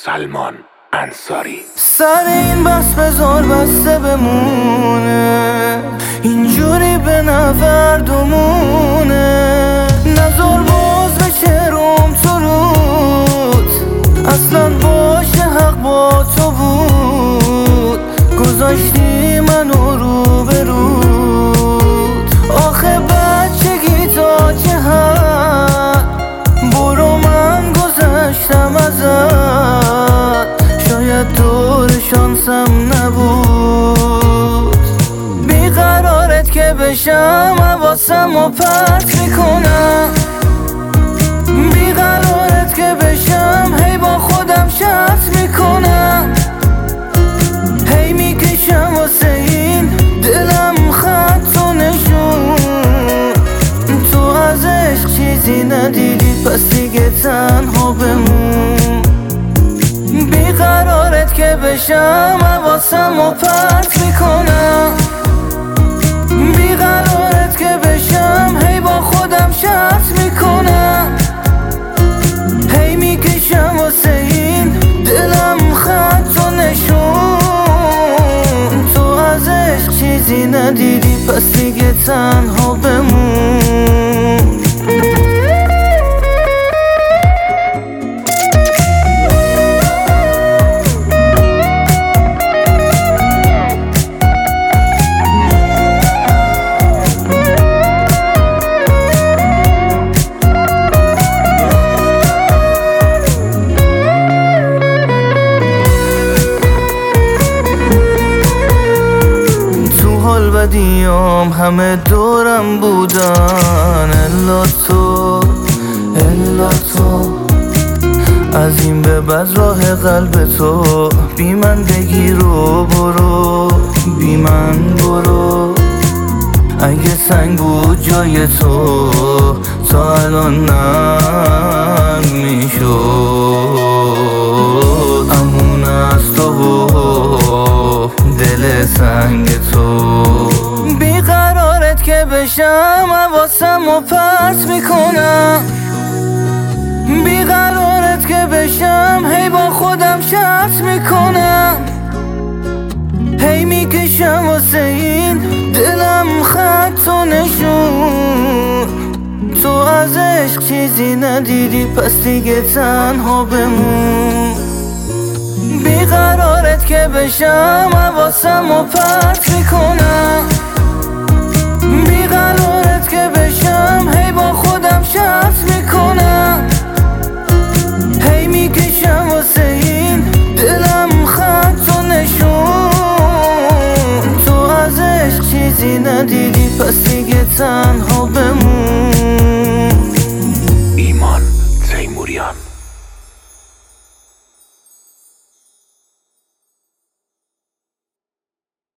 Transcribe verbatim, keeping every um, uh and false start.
سلمان انصاری. سر این بس بذار بسته بمونه، اینجوری به نفردمونه. نذار باز بشه روم تو رود، اصلا باشه حق با تو بود. گذاشتی منو رو به رود، آخه بچگی تا چه حد. برو من گذشتم ازت، شاید دور شانسم نبود. بیقرارت که بشم حواسم و پرت میکنم، بیقرارت که بشم هی با خودم شرط میکنم. هی میکشم واسه این دلم خط و نشون، تو از عشق چیزی ندیدی پس دیگه تنها بمون. بیقرارت که بشم حواسم و پرت میکنم، بیقرارت که بشم هی با خودم شرط میکنم. هی میکشم واسه این دلم خط و نشون، تو از عشق چیزی ندیدی پس دیگه تنها بمون. بدیام همه دورم بودن، الا تو الا تو. از این به بعد راه قلب تو، بی من بگیر و برو، بی من برو. اگه سنگ بود جای تو تا الان نرم میشد. امون از تو و دل سنگ تو. بیقرارت که بشم حواسم و پرت میکنم، بیقرارت که بشم هی با خودم شرط میکنم. هی میکشم واسه این دلم خط و نشون، تو از عشق چیزی ندیدی پس دیگه تنها بمون. بیقرارت که بشم حواسم و پرت میکنم، بیقرارت که بشم هی با خودم شرط میکنم. هی میکشم واسه این دلم خط و نشون، تو از عشق چیزی ندیدی پس دیگه تنها بمون.